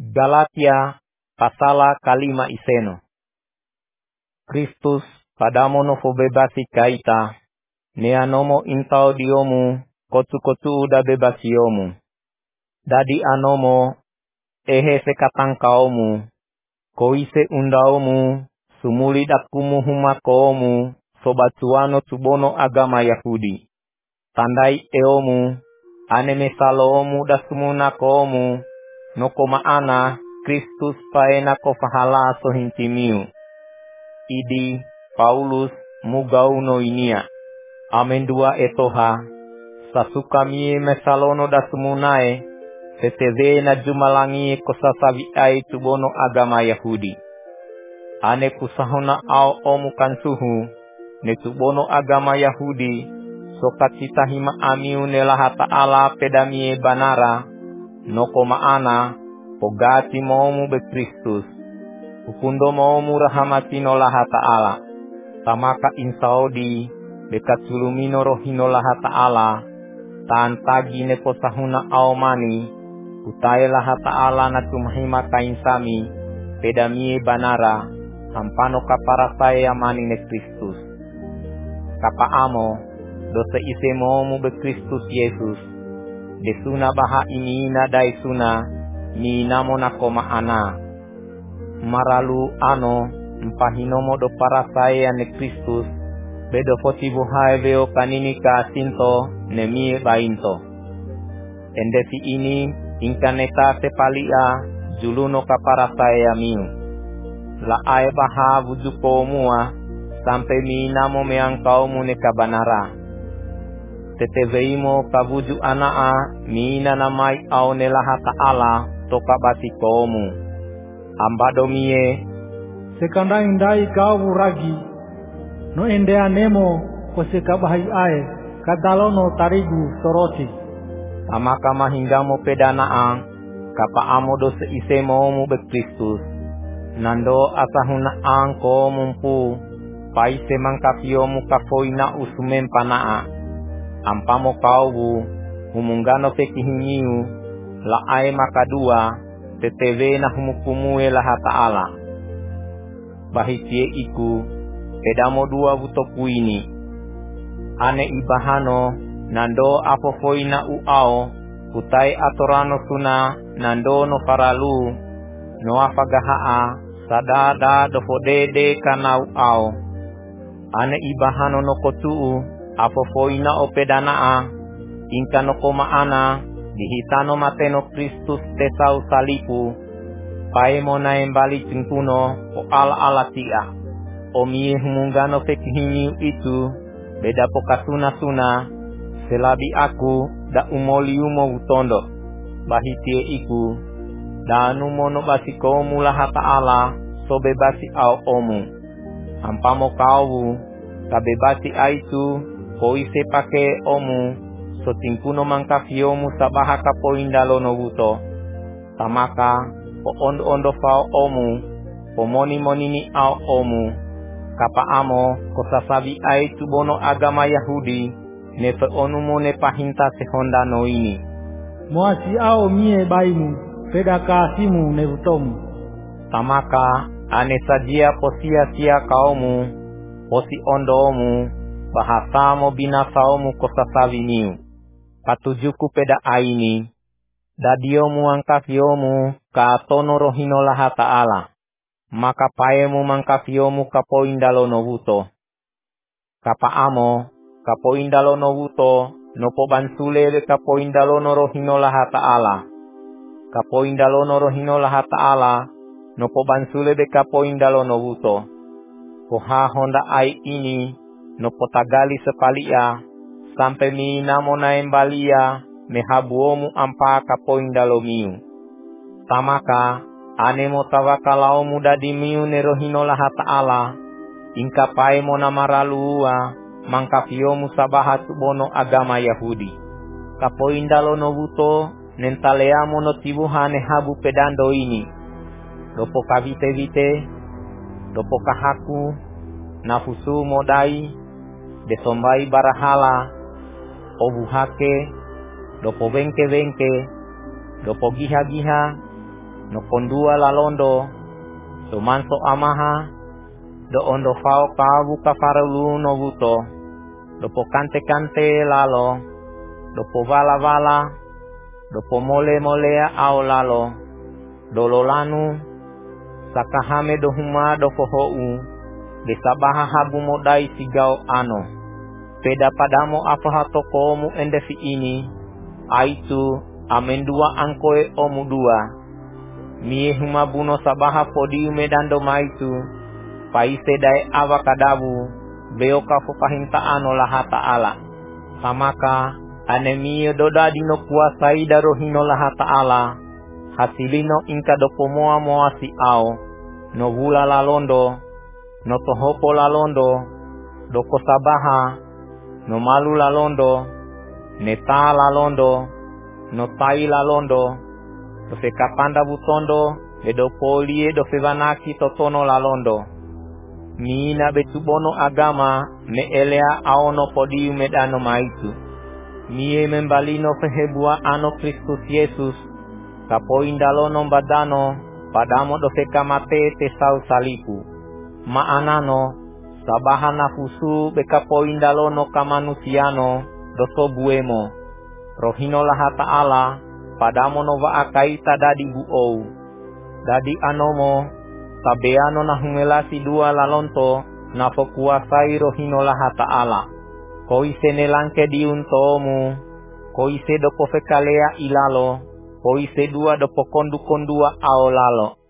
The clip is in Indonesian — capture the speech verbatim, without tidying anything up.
Galatia pasala kalima iseno. Kristus padamo no bebasi kaita, neanomo intao diomu, kotu-kotu da bebasiomu. Dadi anomo, ehe sekatang kaumu, koise undaomu, sumuli dakumu humakoomu, sobatuano tubono agama Yahudi. Tandai eomu, aneme saloomu da sumunakomu, noko maana Kristus paena ko fahala sohintimiu. Idi Paulus mugauno inia. Amendua etoha, sasuka mie mesalono da sumunae, seteve na jumalangi kosasavi ai tubono agama Yahudi. Ane kusahona au omu kansuhu, ne tubono agama Yahudi, sokat cita hima amiu nelaha ta'ala pedamie banara, noko maana, pogati momu be Kristus. Ukundo momu rahamatino laha ta'ala. Tamaka insaodi, bekat sulumino rohino laha ta'ala, taan tagi ne posahuna aomani, utai laha ta'ala na tumahima kainsami, pedamie banara, hampano kaparasaya amani ne Kristus. Kapaamo, dosa ise momu be Kristus Yesus, desuna baha iniina daisuna, ni namo nakoma ana. Maralu ano, mpahinomo do parasaya ne Kristus, bedo fotibu hae veo kanini ka sinto, ne mie bainto. Endesi ini, inkaneta sepalia, juluno kaparasaya miu. La ae baha vujuko mua, sampai mi namo meangkaumu ne kabanara. Teteveimo kabuju anaa, mina namai au nelaha ta'ala, toka basikomu. Ambado mie, sekanda indai kau ragi, no endea nemo ko sekabahai ae, kadalono tarigu soroti. Amaka mahingamo pedanaan, kapa amodo seise momu be Kristus. Nando asahuna angko mumpu, paise mangkapiomu kafoina usumen panaa. Ampamo kaubu, humungano pekihimiu, la ae makadua, teteve na humukumue laha ta'ala. Bahitie iku, pedamo dua butoku ini. Ane ibahano, nando apofoina uao, kutai atorano suna, nando no faralu, no afagahaa, sadada dofodede kana uao. Ane ibahano no kotuu, apofoina opedanaa, inka no komaana, dihitano mateno Kristus tesau salipu, paemo na embali cingkuno o ala ala tia. O mie humungano fekihimiu itu, beda pokasuna suna, selabi aku da umoliumo utondo. Bahitie iku, da anumo no basikomu laha ta'ala, so bebasi au omu. Ampamo kaubu, kabebasi aitu, koise pake omu, so tingkuno mangkafiomu sabaha kapoindalo no wuto. Tamaka, po ondo-ondo fao omu, po moni-monini au omu. Kapa amo, kosasabi ai tubono agama Yahudi, nefe onumo ne pahinta sehonda no ini. Moasi au mie baimu, peda kasimu ne utomu. Tamaka, ane sajia posia sia kaumu, posi ondoomu, bahasamo binasaomu kosasabi niu. Patujuku peda aini, dadiomu angkafiomu kaatono rohino laha ta'ala, maka paemu mangkafiomu kapoindalo no wuto. Kapaamo, kapoindalo no wuto, nopo bansule kapoindalo no rohino laha ta'ala. Kapoindalo no rohino laha ta'ala, nopo bansule be kapoindalo no wuto. Koha honda ai ini, nopo tagali sepalia, sampai mi namo na embalia, mehabuomu ampa kapoindalo miu. Tamaka, anemo tawakalao muda di miu nerohino laha ta'ala, inka paemo na maralua, mangkapiomu sabaha tubono agama Yahudi. Kapoindalo no wuto, nentaleamo no tibuhane habu pedando ini. Dopo kavite-vite, dopo kahaku, nafusu modai, desombai barahala, obuhake, dopo bengke-bengke, dopo giha-giha, no pondua lalondo, do manso amaha, do ondo fao kavu kafarelu no vuto, do po kante kante lalo, do po vala vala, do po mole molea ao lalo, do lolanu, sakahame do huma do pohou, besabaha habu modai sigao ano, peda padamo afaha tokomu endefi ini, aitu amendua angkoe omu dua, mie huma buno sabaha podiu medando maitu, paise dae awakadabu, beoka fukahinta ano lahata ala, samaka anemie doda dino kuasai darohino lahata ala, hasilino inka do pomoa moa si ao, no vula lalondo, no tohopo lalondo, do kosabaha, no malu lalondo, neta lalondo, no tai lalondo, do fe kapanda butondo, e do polie do fe vanaki totono lalondo. Mina betubono agama me elea aono podiu medano maitu. Mie membalino fehebua ano Kristus Yesus, kapoindalono badano, padamo do fe kamate te sau salipu. Maanano, sabaha nafusu bekapoindalono kamanusiano, doso buemo. Rohino lahata ala, padamo no vaakaita dadi buou. Dadi anomo, sabeano na humelasi dua lalonto, na fokuasai rohino lahata ala. Koise nelangke diuntomu, koise dopo fekalea ilalo, koise dua dopo kondu kondua ao lalo.